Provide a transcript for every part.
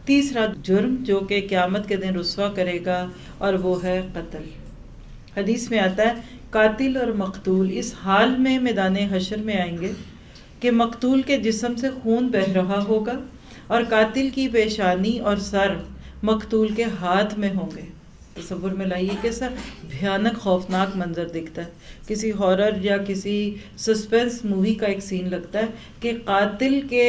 تیسرا جرم جو کہ قیامت کے دن رسوا کرے گا، اور وہ ہے قتل۔ حدیث میں آتا ہے قاتل اور مقتول اس حال میں میدان حشر میں آئیں گے کہ مقتول کے جسم سے خون بہہ رہا ہوگا اور قاتل کی پیشانی اور سر مقتول کے ہاتھ میں ہوں گے۔ تصور میں لائیے کیسا بھیانک خوفناک منظر دکھتا ہے، کسی ہارر یا کسی سسپینس مووی کا ایک سین لگتا ہے کہ قاتل کے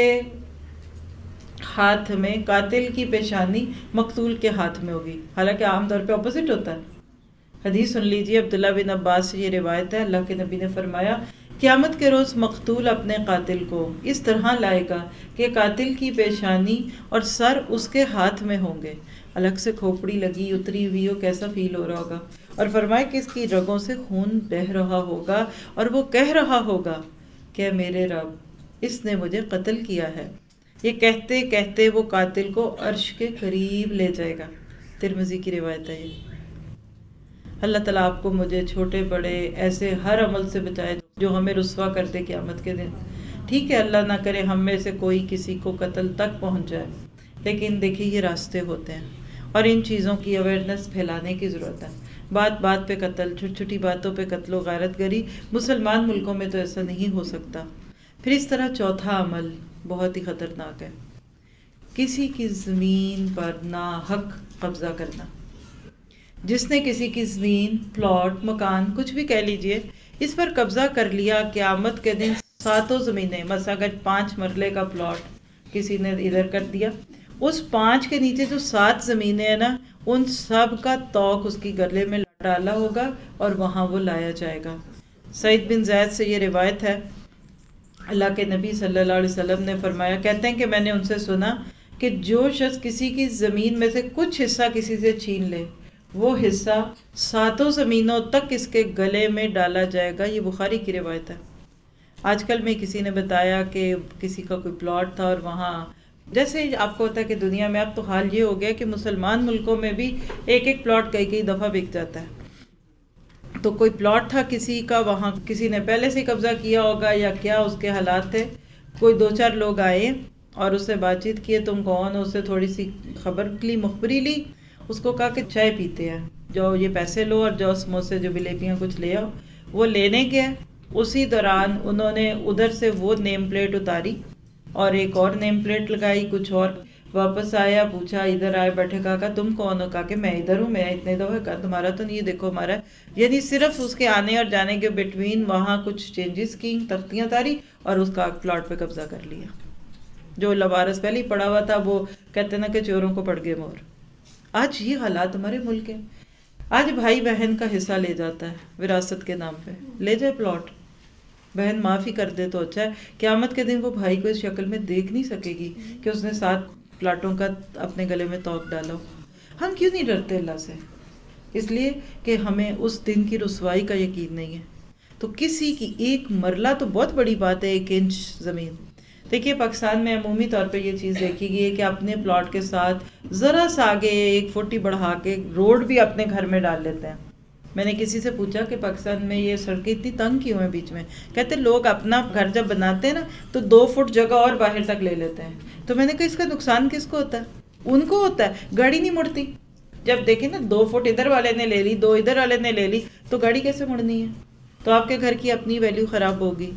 ہاتھ میں، قاتل کی پیشانی مقتول کے ہاتھ میں ہوگی، حالانکہ عام طور پہ اپوزٹ ہوتا ہے۔ حدیث سن لیجیے، عبداللہ بن عباس سے یہ روایت ہے، اللہ کے نبی نے فرمایا قیامت کے روز مقتول اپنے قاتل کو اس طرح لائے گا کہ قاتل کی پیشانی اور سر اس کے ہاتھ میں ہوں گے، الگ سے کھوپڑی لگی اتری ہوئی ہو، کیسا فیل ہو رہا ہوگا، اور فرمایا کہ اس کی رگوں سے خون بہہ رہا ہوگا اور وہ کہہ رہا ہوگا کہ میرے رب، اس نے مجھے قتل کیا ہے۔ یہ کہتے کہتے وہ قاتل کو عرش کے قریب لے جائے گا۔ ترمذی کی روایت ہے یہ۔ اللہ تعالیٰ آپ کو مجھے چھوٹے بڑے ایسے ہر عمل سے بچائے جو ہمیں رسوا کر دے قیامت کے دن۔ ٹھیک ہے، اللہ نہ کرے ہم میں سے کوئی کسی کو قتل تک پہنچ جائے، لیکن دیکھیے یہ راستے ہوتے ہیں اور ان چیزوں کی اویئرنیس پھیلانے کی ضرورت ہے۔ بات بات پہ قتل، چھوٹی چھوٹی باتوں پہ قتل و غارت گری، مسلمان ملکوں میں تو ایسا نہیں ہو سکتا۔ پھر اس طرح چوتھا عمل بہت ہی خطرناک ہے، کسی کی زمین پر ناحق قبضہ کرنا۔ جس نے کسی کی زمین، پلاٹ، مکان، کچھ بھی کہہ لیجئے، اس پر قبضہ کر لیا، قیامت کے دن ساتوں زمینیں، مثلا اگر 5 مرلے کا پلاٹ کسی نے ادھر کر دیا، اس 5 کے نیچے جو 7 زمینیں ہیں نا، ان سب کا توق اس کی گلے میں ڈالا ہوگا اور وہاں وہ لایا جائے گا۔ سعید بن زید سے یہ روایت ہے، اللہ کے نبی صلی اللہ علیہ وسلم نے فرمایا، کہتے ہیں کہ میں نے ان سے سنا کہ جو شخص کسی کی زمین میں سے کچھ حصہ کسی سے چھین لے، وہ حصہ 7 زمینوں تک اس کے گلے میں ڈالا جائے گا۔ یہ بخاری کی روایت ہے۔ آج کل میں کسی نے بتایا کہ کسی کا کوئی پلاٹ تھا اور وہاں، جیسے آپ کو ہوتا ہے کہ دنیا میں اب تو حال یہ ہو گیا کہ مسلمان ملکوں میں بھی ایک پلاٹ کئی دفعہ بک جاتا ہے۔ تو کوئی پلاٹ تھا کسی کا، وہاں کسی نے پہلے سے قبضہ کیا ہوگا یا کیا اس کے حالات تھے، کوئی 2-4 لوگ آئے اور اس سے بات چیت کیے، تم کون ہو، اس سے تھوڑی سی خبر لی، مخبری لی، اس کو کہا کہ چائے پیتے ہیں، جو یہ پیسے لو اور جو سموسے جو جلیبیاں کچھ لے آؤ۔ وہ لینے گیا، اسی دوران انہوں نے ادھر سے وہ نیم پلیٹ اتاری اور ایک اور نیم پلیٹ لگائی، کچھ اور، واپس آیا، پوچھا ادھر آئے بیٹھے، کہا تم کون ہو، کہا کہ میں ادھر ہوں، میں اتنے دفعہ، کہا تمہارا تو نہیں، دیکھو ہمارا، یعنی صرف اس کے آنے اور جانے کے بٹوین وہاں کچھ چینجز کی، تختیاں اتاری اور اس کا پلاٹ پہ قبضہ کر لیا۔ جو لوارث پہلے ہی پڑا ہوا تھا وہ کہتے نا کہ چوروں کو پڑ گئے مور۔ آج یہ حالات ہمارے ملک ہیں۔ آج بھائی بہن کا حصہ لے جاتا ہے وراثت کے نام پہ، لے جائے پلاٹ، بہن معافی کر دے تو اچھا ہے، قیامت کے دن وہ بھائی کو اس شکل میں دیکھ نہیں سکے گی کہ اس نے 7 پلاٹوں کا اپنے گلے میں توق ڈالا ہو۔ ہم کیوں نہیں ڈرتے اللہ سے؟ اس لیے کہ ہمیں اس دن کی رسوائی کا یقین نہیں ہے۔ تو کسی کی ایک مرلہ تو بہت بڑی بات ہے، 1 انچ زمین۔ دیکھیے پاکستان میں عمومی طور پہ یہ چیز دیکھی گئی ہے کہ اپنے پلاٹ کے ساتھ ذرا سا آگے 1 فٹ ہی بڑھا کے روڈ بھی اپنے گھر میں ڈال لیتے ہیں۔ میں نے کسی سے پوچھا کہ پاکستان میں یہ سڑکیں اتنی تنگ کیوں ہیں بیچ میں، کہتے لوگ اپنا گھر جب بناتے ہیں نا تو 2 فٹ جگہ اور باہر تک لے لیتے ہیں۔ تو میں نے کہا اس کا نقصان کس کو ہوتا ہے؟ ان کو ہوتا ہے، گاڑی نہیں مڑتی۔ جب دیکھیں نا 2 فٹ ادھر والے نے لے لی، 2 ادھر والے نے لے لی، تو گاڑی کیسے مڑنی ہے؟ تو آپ کے گھر کی اپنی ویلیو خراب ہوگی۔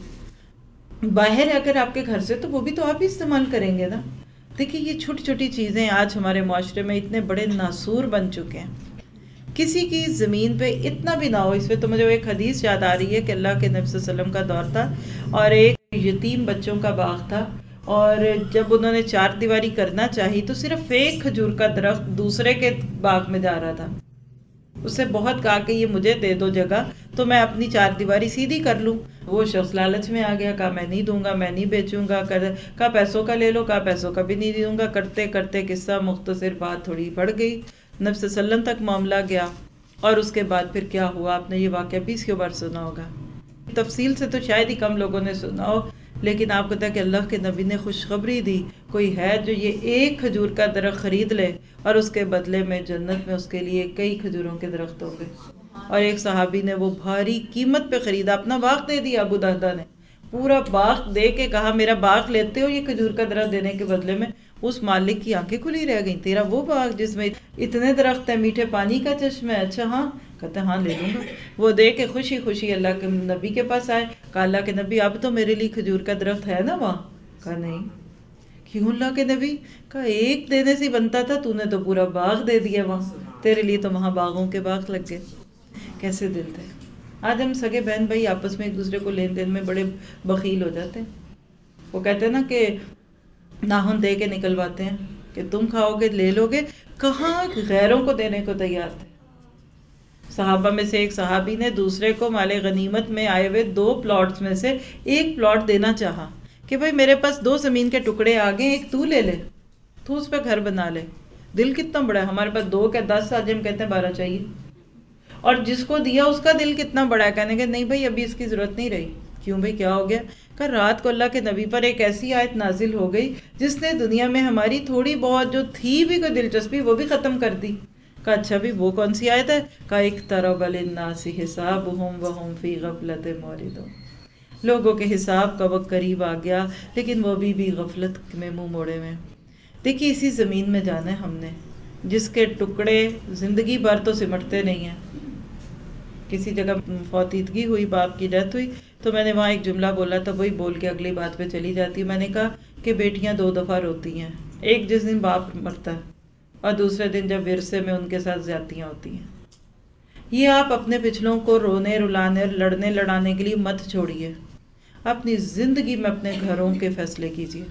باہر اگر آپ کے گھر سے تو وہ بھی تو آپ ہی استعمال کریں گے نا۔ دیکھیے یہ چھوٹی چھوٹی چیزیں آج ہمارے معاشرے میں اتنے بڑے ناسور بن چکے ہیں۔ کسی کی زمین پہ اتنا بھی نہ ہو۔ اس پہ تو مجھے ایک حدیث یاد آ رہی ہے کہ اللہ کے نبی صلی اللہ علیہ وسلم کا دور تھا اور ایک یتیم بچوں کا باغ تھا، اور جب انہوں نے 4 دیواری کرنا چاہی تو صرف ایک کھجور کا درخت دوسرے کے باغ میں جا رہا تھا۔ اس سے بہت کہا کہ یہ مجھے دے دو جگہ تو میں اپنی 4 دیواری سیدھی کر لوں۔ وہ شخص لالچ میں آ گیا، کہا میں نہیں دوں گا، میں نہیں بیچوں گا، کہا پیسوں کا لے لو، کہا پیسوں کا بھی نہیں دوں گا۔ کرتے کرتے قصہ مختصر، بات تھوڑی بڑھ گئی، نبی صلی اللہ علیہ وسلم تک معاملہ گیا، اور اس کے بعد پھر کیا ہوا آپ نے یہ واقعہ 20 بار سنا ہوگا۔ تفصیل سے تو شاید ہی کم لوگوں نے سنا ہو، لیکن آپ کو پتہ ہے کہ اللہ کے نبی نے خوشخبری دی، کوئی ہے جو یہ ایک کھجور کا درخت خرید لے اور اس کے بدلے میں جنت میں اس کے لیے کئی کھجوروں کے درخت ہوں گے۔ اور ایک صحابی نے وہ بھاری قیمت پہ خریدا، اپنا باغ دے دیا، ابو دردہ نے پورا باغ دے کے کہا میرا باغ لیتے ہو یہ کھجور کا درخت دینے کے بدلے میں؟ اس مالک کی آنکھیں کھلی رہ گئیں، تیرا وہ باغ جس میں اتنے درخت ہیں، میٹھے پانی کا چشمہ ہے؟ اچھا ہاں، کہتے ہاں لے لوں گا۔ وہ دے کے خوشی خوشی اللہ کے نبی کے پاس آئے، کہا اللہ کے نبی اب تو میرے لیے کھجور کا درخت ہے نا وہاں؟ کہا نہیں۔ کیوں اللہ کے نبی؟ کہا ایک دینے سے بنتا تھا، تو نے تو پورا باغ دے دیا وہاں، تیرے لیے تو وہاں باغوں کے باغ لگ گئے۔ کیسے دل تھے۔ آج ہم سگے بہن بھائی آپس میں ایک دوسرے کو لین دین میں بڑے بخیل ہو جاتے ہیں۔ وہ کہتے ہیں نا کہ ناخن دے کے نکلواتے ہیں کہ تم کھاؤ گے لے لو گے، کہاں غیروں کو دینے کو تیار تھے۔ صحابہ میں سے ایک صحابی نے دوسرے کو مال غنیمت میں آئے ہوئے 2 پلاٹس میں سے ایک پلاٹ دینا چاہا کہ بھائی میرے پاس 2 زمین کے ٹکڑے آگے، ایک تو لے لے، تو اس پہ گھر بنا لے۔ دل کتنا بڑا ہے، ہمارے پاس 2 کہ 10، آج ہم کہتے ہیں 12 چاہیے۔ اور جس کو دیا اس کا دل کتنا بڑا ہے، کہنے کہ نہیں بھائی ابھی اس کی ضرورت نہیں رہی۔ کیوں بھائی کیا ہو گیا؟ کہ رات کو اللہ کے نبی پر ایک ایسی آیت نازل ہو گئی جس نے دنیا میں ہماری تھوڑی بہت جو تھی بھی کوئی دلچسپی وہ بھی ختم کر دی۔ کہا اچھا بھی وہ کون سی آیت ہے؟ کہا اقترب للناس حسابهم وهم فی غفلۃ معرضون، لوگوں کے حساب کا وقت قریب آ گیا لیکن وہ بھی غفلت میں منہ موڑے ہوئے۔ دیکھیے اسی زمین میں جانا ہے ہم نے جس کے ٹکڑے زندگی بھر تو سمٹتے نہیں ہیں۔ کسی جگہ فوتیدگی ہوئی، باپ کی ڈیتھ ہوئی، تو میں نے وہاں ایک جملہ بولا تھا، وہی بول کے اگلی بات پہ چلی جاتی۔ میں نے کہا کہ بیٹیاں 2 دفعہ روتی ہیں، ایک جس دن باپ مرتا ہے اور دوسرے دن جب ورثے میں ان کے ساتھ زیادتیاں ہوتی ہیں۔ یہ آپ اپنے پچھلوں کو رونے رلانے اور لڑنے لڑانے کے لیے مت چھوڑیے، اپنی زندگی میں اپنے گھروں کے فیصلے کیجیے،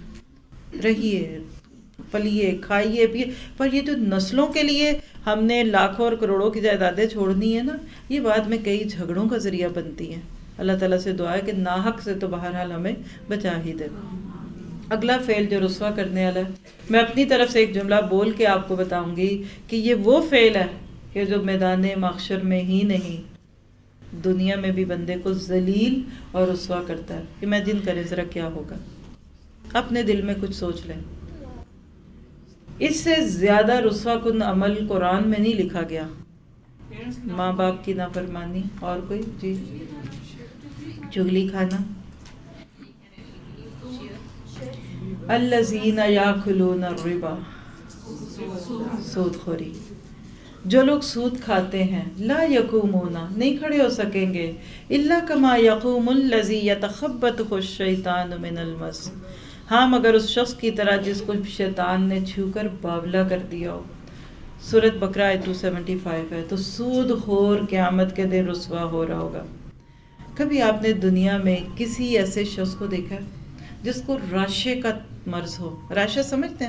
رہیے، پلیے، کھائیے پیے۔ پر یہ جو نسلوں کے لیے ہم نے لاکھوں اور کروڑوں کی جائیدادیں چھوڑنی ہے نا، یہ بعد میں کئی جھگڑوں کا ذریعہ بنتی ہیں۔ اللہ تعالیٰ سے دعا ہے کہ ناحق سے تو بہرحال ہمیں بچا ہی دے۔ اگلا فعل جو رسوا کرنے والا ہے، میں اپنی طرف سے ایک جملہ بول کے آپ کو بتاؤں گی کہ یہ وہ فعل ہے کہ جو میدان محشر میں ہی نہیں دنیا میں بھی بندے کو ذلیل اور رسوا کرتا ہے۔ امیجن کریں ذرا کیا ہوگا، اپنے دل میں کچھ سوچ لیں۔ اس سے زیادہ رسوا کن عمل قرآن میں نہیں لکھا گیا۔ ماں باپ کی نافرمانی، اور کوئی؟ جی، چغلی کھانا، الذین یاکلون الربا، سود خوری۔ جو لوگ سود کھاتے ہیں، لا یقومون، نہیں کھڑے ہو سکیں گے، الا کما یقوم الذی یتخبطہ الشیطان من المس، ہاں مگر اس شخص کی طرح جس کو شیطان نے چھو کر باولا کر دیا ہو۔ سورۃ بقرہ آیت 275 ہے۔ تو سود خور قیامت کے دن رسوا ہو رہا ہوگا۔ کبھی آپ نے دنیا میں کسی ایسے شخص کو دیکھا جس کو راشے کا مرض ہو؟ راشا سمجھتے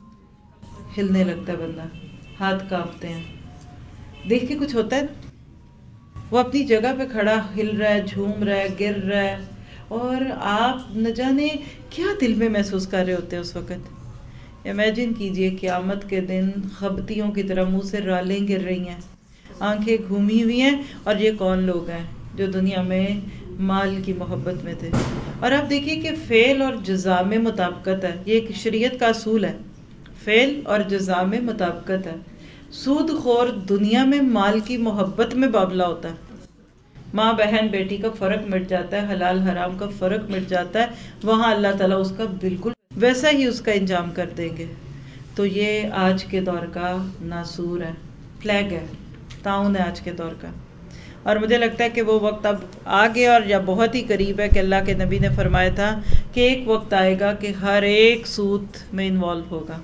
ہیں؟ ہلنے لگتا ہے بندہ، ہاتھ کانپتے ہیں، دیکھ کے کچھ ہوتا ہے نا؟ وہ اپنی جگہ پہ کھڑا ہل رہا ہے، جھوم رہا ہے، گر رہا ہے، اور آپ نہ جانے کیا دل میں محسوس کر رہے ہوتے ہیں اس وقت۔ امیجن کیجئے قیامت کے دن خبتیوں کی طرح منہ سے رالیں گر رہی ہیں، آنکھیں گھومی ہوئی ہیں، اور یہ کون لوگ ہیں جو دنیا میں مال کی محبت میں تھے۔ اور آپ دیکھیے کہ فعل اور جزا میں مطابقت ہے، یہ ایک شریعت کا اصول ہے، فعل اور جزا میں مطابقت ہے۔ سود خور دنیا میں مال کی محبت میں باولا ہوتا ہے، ماں بہن بیٹی کا فرق مٹ جاتا ہے، حلال حرام کا فرق مٹ جاتا ہے، وہاں اللہ تعالیٰ اس کا بالکل ویسا ہی اس کا انجام کر دیں گے۔ تو یہ آج کے دور کا ناسور ہے، فلیگ ہے، تعاون ہے آج کے دور کا۔ اور مجھے لگتا ہے کہ وہ وقت اب آ گیا، اور یا بہت ہی قریب ہے، کہ اللہ کے نبی نے فرمایا تھا کہ ایک وقت آئے گا کہ ہر ایک سود میں انوالو ہوگا،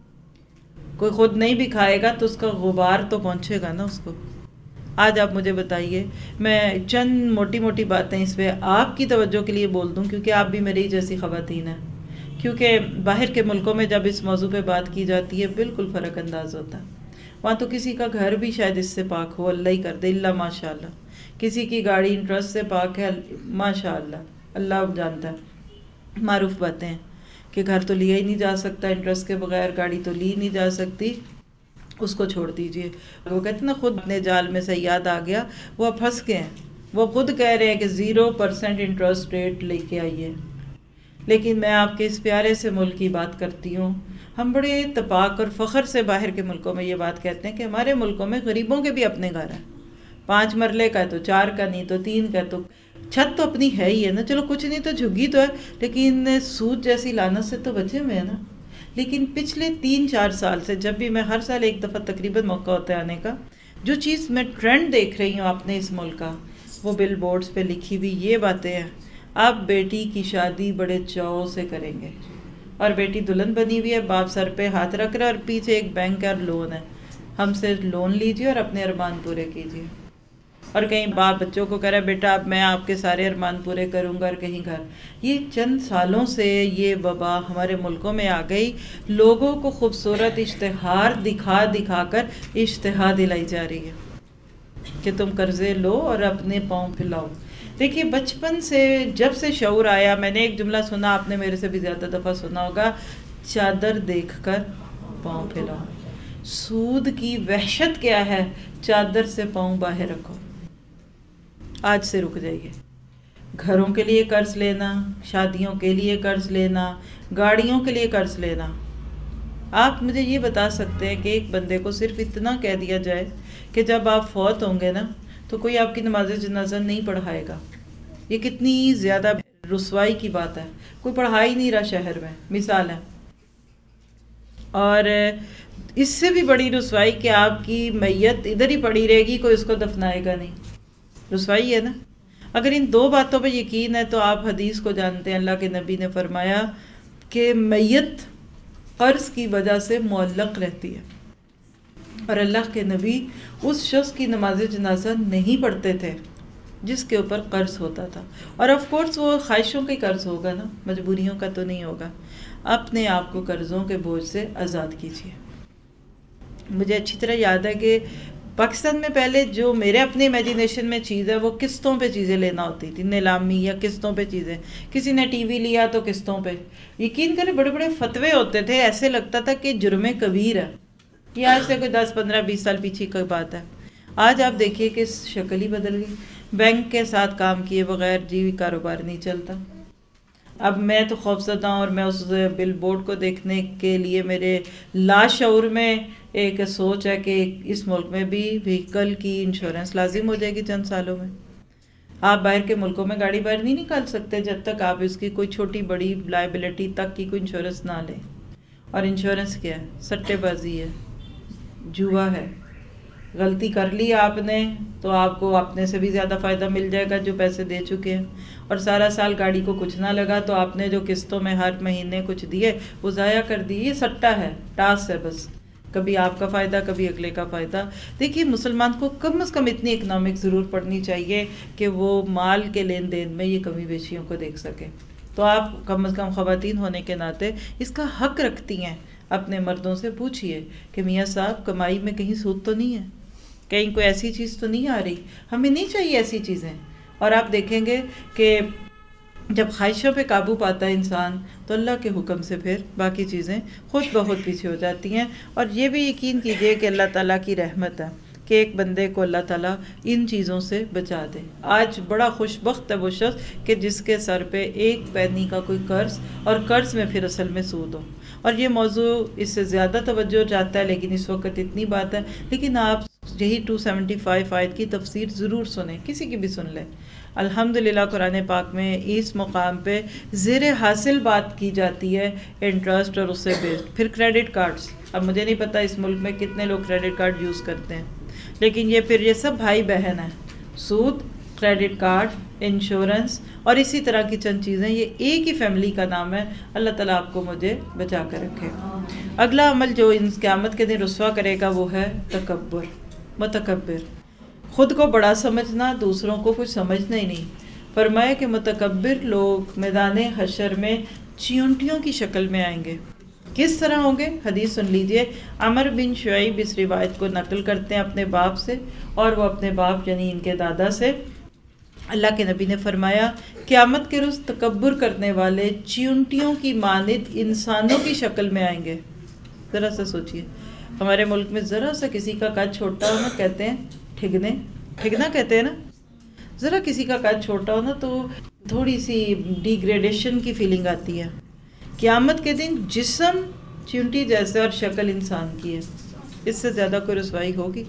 کوئی خود نہیں بھی کھائے گا تو اس کا غبار تو پہنچے گا نا اس کو۔ آج آپ مجھے بتائیے، میں چند موٹی موٹی باتیں اس پہ آپ کی توجہ کے لیے بول دوں کیونکہ آپ بھی میری جیسی خواتین ہیں، کیونکہ باہر کے ملکوں میں جب اس موضوع پہ بات کی جاتی ہے بالکل فرق انداز ہوتا ہے۔ وہاں تو کسی کا گھر بھی شاید اس سے پاک ہو، اللہ ہی کر دے، اللہ ماشاء اللہ، کسی کی گاڑی انٹرسٹ سے پاک ہے، ماشاء اللہ، اللہ جانتا ہے۔ معروف باتیں ہیں کہ گھر تو لیا ہی نہیں جا سکتا انٹرسٹ کے بغیر، گاڑی تو لی نہیں جا سکتی، اس کو چھوڑ دیجئے۔ وہ کہتے ہیں نا خود اپنے جال میں صیاد آ گیا، وہ پھنس گئے ہیں، وہ خود کہہ رہے ہیں کہ 0% انٹرسٹ ریٹ لے کے آئیے۔ لیکن میں آپ کے اس پیارے سے ملک کی بات کرتی ہوں، ہم بڑے اتفاق اور فخر سے باہر کے ملکوں میں یہ بات کہتے ہیں کہ ہمارے ملکوں میں غریبوں کے بھی اپنے گھر ہیں، 5 مرلے کا ہے تو 4 کا، نہیں تو 3 کا، تو چھت تو اپنی ہے ہی ہے نا، چلو کچھ نہیں تو جھگی تو ہے، لیکن سود جیسی لعنت سے تو بچے ہوئے ہیں نا۔ لیکن پچھلے 3-4 سال سے جب بھی میں ہر سال ایک دفعہ تقریباً موقع ہوتا ہے آنے کا، جو چیز میں ٹرینڈ دیکھ رہی ہوں اپنے اس ملک کا، وہ بل بورڈز پہ لکھی ہوئی یہ باتیں ہیں: آپ بیٹی کی شادی بڑے چاؤ سے کریں گے، اور بیٹی دلہن بنی ہوئی ہے، باپ سر پہ ہاتھ رکھ رہا ہے اور پیچھے ایک بینک کا لون ہے، ہم سے لون لیجئے اور اپنے ارمان پورے کیجئے۔ اور کہیں باپ بچوں کو کہہ رہا ہے بیٹا اب میں آپ کے سارے ارمان پورے کروں گا، اور کہیں گھر۔ یہ چند سالوں سے یہ وبا ہمارے ملکوں میں آ گئی، لوگوں کو خوبصورت اشتہار دکھا دکھا کر اشتہا دلائی جا رہی ہے کہ تم قرضے لو اور اپنے پاؤں پھیلاؤ۔ دیکھیے بچپن سے جب سے شعور آیا، میں نے ایک جملہ سنا، آپ نے میرے سے بھی زیادہ دفعہ سنا ہوگا: چادر دیکھ کر پاؤں پھیلاؤ۔ سود کی وحشت کیا ہے؟ چادر سے پاؤں باہر رکھو۔ آج سے رک جائیے۔ گھروں کے لیے قرض لینا، شادیوں کے لیے قرض لینا، گاڑیوں کے لیے قرض لینا۔ آپ مجھے یہ بتا سکتے ہیں کہ ایک بندے کو صرف اتنا کہہ دیا جائے کہ جب آپ فوت ہوں گے نا تو کوئی آپ کی نماز جنازہ نہیں پڑھائے گا؟ یہ کتنی زیادہ رسوائی کی بات ہے۔ کوئی پڑھا ہی نہیں رہا شہر میں، مثال ہے۔ اور اس سے بھی بڑی رسوائی کہ آپ کی میت ادھر ہی پڑی رہے گی، کوئی اس کو دفنائے گا نہیں۔ رسوائی ہے نا۔ اگر ان دو باتوں پہ یقین ہے تو آپ حدیث کو جانتے ہیں، اللہ کے نبی نے فرمایا کہ میت قرض کی وجہ سے معلق رہتی ہے، اور اللہ کے نبی اس شخص کی نماز جنازہ نہیں پڑھتے تھے جس کے اوپر قرض ہوتا تھا۔ اور آف کورس وہ خواہشوں کا قرض ہوگا نا، مجبوریوں کا تو نہیں ہوگا۔ اپنے آپ کو قرضوں کے بوجھ سے آزاد کیجیے۔ مجھے اچھی طرح یاد ہے کہ پاکستان میں پہلے جو میرے اپنے امیجنیشن میں چیز ہے وہ قسطوں پہ چیزیں لینا ہوتی تھی، نیلامی یا قسطوں پہ چیزیں۔ کسی نے ٹی وی لیا تو قسطوں پہ۔ یقین کریں بڑے بڑے فتوے ہوتے تھے، ایسے لگتا تھا کہ جرم کبیر ہے۔ یہ آج سے کوئی 10-15-20 سال پیچھے کی بات ہے۔ آج آپ دیکھیے کہ شکل ہی بدل گئی۔ بینک کے ساتھ کام کیے بغیر جی کاروبار نہیں چلتا۔ اب میں تو خوفزدہ ہوں، اور میں اس بل بورڈ کو دیکھنے کے لیے میرے لاشعور میں ایک سوچ ہے کہ اس ملک میں بھی وہیکل کی انشورنس لازم ہو جائے گی چند سالوں میں۔ آپ باہر کے ملکوں میں گاڑی باہر نہیں نکال سکتے جب تک آپ اس کی کوئی چھوٹی بڑی لائبلٹی تک کی کوئی انشورنس نہ لیں۔ اور انشورنس کیا ہے؟ سٹے بازی ہے، جوا ہے۔ غلطی کر لی آپ نے تو آپ کو اپنے سے بھی زیادہ فائدہ مل جائے گا جو پیسے دے چکے ہیں، اور سارا سال گاڑی کو کچھ نہ لگا تو آپ نے جو قسطوں میں ہر مہینے کچھ دیے وہ ضائع کر دی۔ یہ سٹا ہے، ٹاس ہے بس، کبھی آپ کا فائدہ کبھی اگلے کا فائدہ۔ دیکھیے مسلمان کو کم از کم اتنی اکنامک ضرور پڑھنی چاہیے کہ وہ مال کے لین دین میں یہ کمی بیشیوں کو دیکھ سکے۔ تو آپ کم از کم خواتین ہونے کے ناطے اس کا حق رکھتی ہیں۔ اپنے مردوں سے پوچھئے کہ میاں صاحب کمائی میں کہیں سود تو نہیں ہے، کہیں کوئی ایسی چیز تو نہیں آ رہی؟ ہمیں نہیں چاہیے ایسی چیزیں۔ اور آپ دیکھیں گے کہ جب خواہشوں پہ قابو پاتا ہے انسان تو اللہ کے حکم سے پھر باقی چیزیں خود بخود پیچھے ہو جاتی ہیں۔ اور یہ بھی یقین کیجئے کہ اللہ تعالیٰ کی رحمت ہے کہ ایک بندے کو اللہ تعالیٰ ان چیزوں سے بچا دے۔ آج بڑا خوش بخت ہے وہ شخص کہ جس کے سر پہ ایک پینی کا کوئی قرض، اور قرض میں پھر اصل میں سود ہو۔ اور یہ موضوع اس سے زیادہ توجہ چاہتا ہے، لیکن اس وقت اتنی بات ہے۔ لیکن آپ یہی 275 آیت کی تفسیر ضرور سنیں، کسی کی بھی سن لیں۔ الحمدللہ قرآن پاک میں اس مقام پہ زیر حاصل بات کی جاتی ہے انٹرسٹ اور اس سے بیسڈ۔ پھر کریڈٹ کارڈز، اب مجھے نہیں پتا اس ملک میں کتنے لوگ کریڈٹ کارڈ یوز کرتے ہیں، لیکن یہ سب بھائی بہن ہیں۔ سود، کریڈٹ کارڈ، انشورنس اور اسی طرح کی چند چیزیں، یہ ایک ہی فیملی کا نام ہے۔ اللہ تعالیٰ آپ کو مجھے بچا کر رکھے۔ اگلا عمل جو قیامت کے دن رسوا کرے گا وہ ہے تکبر، متکبر، خود کو بڑا سمجھنا، دوسروں کو کچھ سمجھنا ہی نہیں۔ فرمایا کہ متکبر لوگ میدان حشر میں چیونٹیوں کی شکل میں آئیں گے۔ کس طرح ہوں گے؟ حدیث سن لیجئے۔ عمر بن شعیب اس روایت کو نقل کرتے ہیں اپنے باپ سے، اور وہ اپنے باپ یعنی ان کے دادا سے۔ اللہ کے نبی نے فرمایا قیامت کے روز تکبر کرنے والے چیونٹیوں کی مانند انسانوں کی شکل میں آئیں گے۔ ذرا سا سوچئے، ہمارے ملک میں ذرا سا کسی کا قد چھوٹا ہو نا کہتے ہیں ٹھگنا کہتے ہیں نا۔ ذرا کسی کا قد چھوٹا ہو نا تو تھوڑی سی ڈی گریڈیشن کی فیلنگ آتی ہے۔ قیامت کے دن جسم چیونٹی جیسے اور شکل انسان کی ہے، اس سے زیادہ کوئی رسوائی ہوگی؟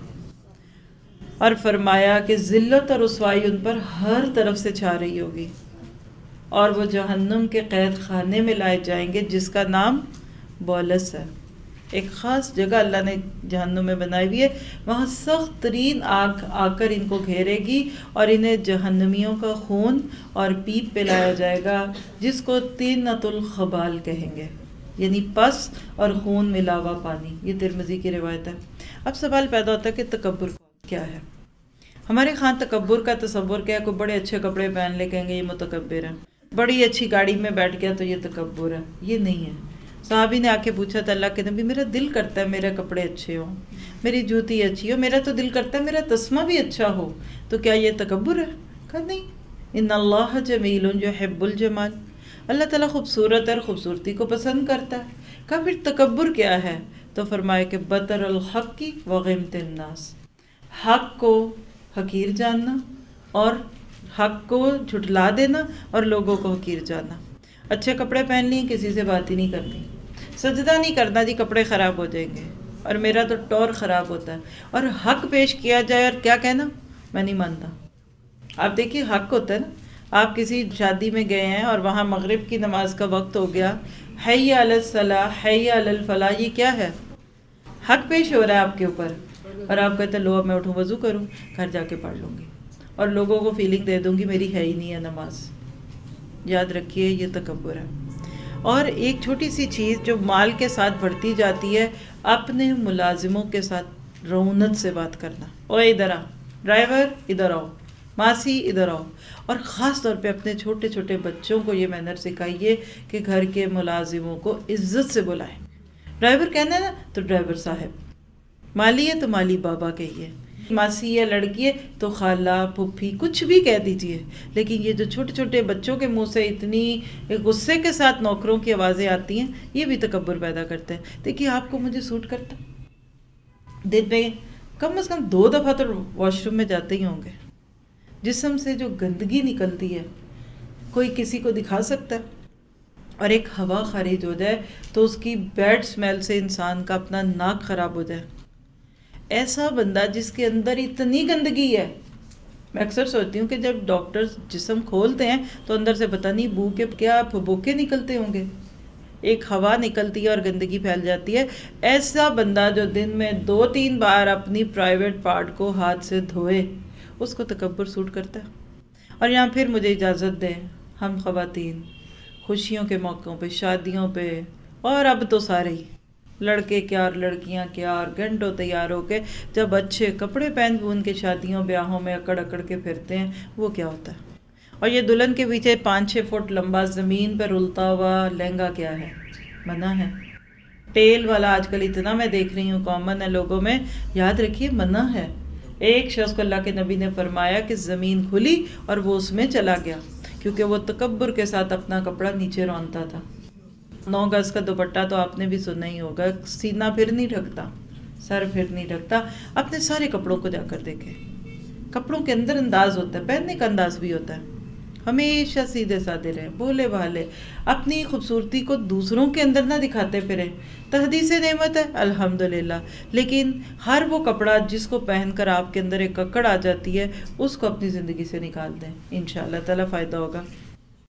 اور فرمایا کہ ذلت اور رسوائی ان پر ہر طرف سے چھا رہی ہوگی، اور وہ جہنم کے قید خانے میں لائے جائیں گے جس کا نام بولس ہے، ایک خاص جگہ اللہ نے جہنم میں بنائی ہوئی ہے، وہاں سخت ترین آگ آ کر ان کو گھیرے گی اور انہیں جہنمیوں کا خون اور پیپ پلایا جائے گا، جس کو طینۃ الخبال کہیں گے، یعنی پس اور خون ملا ہوا پانی۔ یہ ترمذی کی روایت ہے۔ اب سوال پیدا ہوتا ہے کہ تکبر کیا ہے؟ ہمارے خاں تکبر کا تصور کیا ہے؟ کوئی بڑے اچھے کپڑے پہن لے کہیں گے یہ متکبر ہے، بڑی اچھی گاڑی میں بیٹھ گیا تو یہ تکبر ہے۔ یہ نہیں ہے۔ صحابی نے آ کے پوچھا تھا اللہ کے نبی، میرا دل کرتا ہے میرے کپڑے اچھے ہوں، میری جوتی اچھی ہو، میرا تو دل کرتا ہے میرا تسمہ بھی اچھا ہو، تو کیا یہ تکبر ہے؟ کہا نہیں، ان اللہ جمیل یحب الجمال، اللہ تعالیٰ خوبصورت ہے اور خوبصورتی کو پسند کرتا ہے۔ کہا پھر تکبر کیا ہے؟ تو فرمایا کہ بطر الحق کی وغمت الناس، حق کو حقیر جاننا اور حق کو جھٹلا دینا اور لوگوں کو حقیر جاننا۔ اچھے کپڑے پہن لیے، کسی سے بات ہی نہیں کرنی، سجدہ نہیں کرنا جی کپڑے خراب ہو جائیں گے اور میرا تو ٹور خراب ہوتا ہے، اور حق پیش کیا جائے اور کیا کہنا، میں نہیں مانتا۔ آپ دیکھیے حق ہوتا ہے نا، آپ کسی شادی میں گئے ہیں اور وہاں مغرب کی نماز کا وقت ہو گیا، حی علی الصلاح حی علی الفلاح، یہ کیا ہے؟ حق پیش ہو رہا ہے آپ کے اوپر، اور آپ کہتے ہیں لو اب میں اٹھوں وضو کروں، گھر جا کے پڑھ لوں گی اور لوگوں کو فیلنگ دے دوں گی میری ہے ہی نہیں ہے نماز۔ یاد رکھیے یہ تکبر ہے۔ اور ایک چھوٹی سی چیز جو مال کے ساتھ بڑھتی جاتی ہے، اپنے ملازموں کے ساتھ رعونت سے بات کرنا، اوے ادھر آ، ڈرائیور ادھر آؤ، ماسی ادھر آؤ، اور خاص طور پہ اپنے چھوٹے چھوٹے بچوں کو یہ مینر سکھائیے کہ گھر کے ملازموں کو عزت سے بلائیں۔ ڈرائیور کہنا ہے نا تو ڈرائیور صاحب، مالی ہے تو مالی بابا کہیے، ماسی ہے لڑکی ہے تو خالہ پھپھی کچھ بھی کہہ دیجیے، لیکن یہ جو چھوٹے چھوٹے بچوں کے منہ سے اتنی غصے کے ساتھ نوکروں کی آوازیں آتی ہیں، یہ بھی تکبر پیدا کرتے ہیں۔ دیکھیے آپ کو مجھے سوٹ کرتا، دن میں کم از کم 2 دفعہ تو واش روم میں جاتے ہی ہوں گے، جسم سے جو گندگی نکلتی ہے کوئی کسی کو دکھا سکتا ہے؟ اور ایک ہوا خارج ہو جائے تو اس کی بیڈ سمیل سے انسان کا اپنا ناک خراب ہو جائے۔ ایسا بندہ جس کے اندر اتنی گندگی ہے، میں اکثر سوچتی ہوں کہ جب ڈاکٹر جسم کھولتے ہیں تو اندر سے پتہ نہیں بو کے کیا پھبوکے نکلتے ہوں گے، ایک ہوا نکلتی ہے اور گندگی پھیل جاتی ہے۔ ایسا بندہ جو دن میں 2-3 بار اپنی پرائیویٹ پارٹ کو ہاتھ سے دھوئے، اس کو تکبر سوٹ کرتا ہے۔ اور یہاں پھر مجھے اجازت دیں، ہم خواتین خوشیوں کے موقعوں پہ، شادیوں پہ، اور اب تو سارے ہی لڑکے کیا اور لڑکیاں کیا، اور گھنٹوں تیار ہو کے جب اچھے کپڑے پہن کے ان کے شادیوں بیاہوں میں اکڑ اکڑ کے پھرتے ہیں، وہ کیا ہوتا ہے؟ اور یہ دلہن کے پیچھے 5-6 فٹ لمبا زمین پر رلتا ہوا لہنگا کیا ہے؟ منع ہے۔ ٹیل والا آج کل اتنا میں دیکھ رہی ہوں کامن ہے لوگوں میں، یاد رکھیے منع ہے۔ ایک شخص کو اللہ کے نبی نے فرمایا کہ زمین کھلی اور وہ اس میں چلا گیا، کیونکہ وہ تکبر کے ساتھ اپنا کپڑا نیچے رونتا تھا۔ 9 گز کا دوپٹہ تو آپ نے بھی سنا ہی ہوگا، سینہ پھر نہیں ڈھکتا، سر پھر نہیں ڈھکتا۔ اپنے سارے کپڑوں کو جا کر دیکھیں، کپڑوں کے اندر انداز ہوتا ہے، پہننے کا انداز بھی ہوتا ہے۔ ہمیشہ سیدھے سادے رہیں، بھولے بھالے، اپنی خوبصورتی کو دوسروں کے اندر نہ دکھاتے پھریں۔ تحدیث نعمت ہے الحمدللہ، لیکن ہر وہ کپڑا جس کو پہن کر آپ کے اندر ایک اکڑ آ جاتی ہے، اس کو اپنی زندگی سے نکال دیں، انشاءاللہ تعالی فائدہ ہوگا۔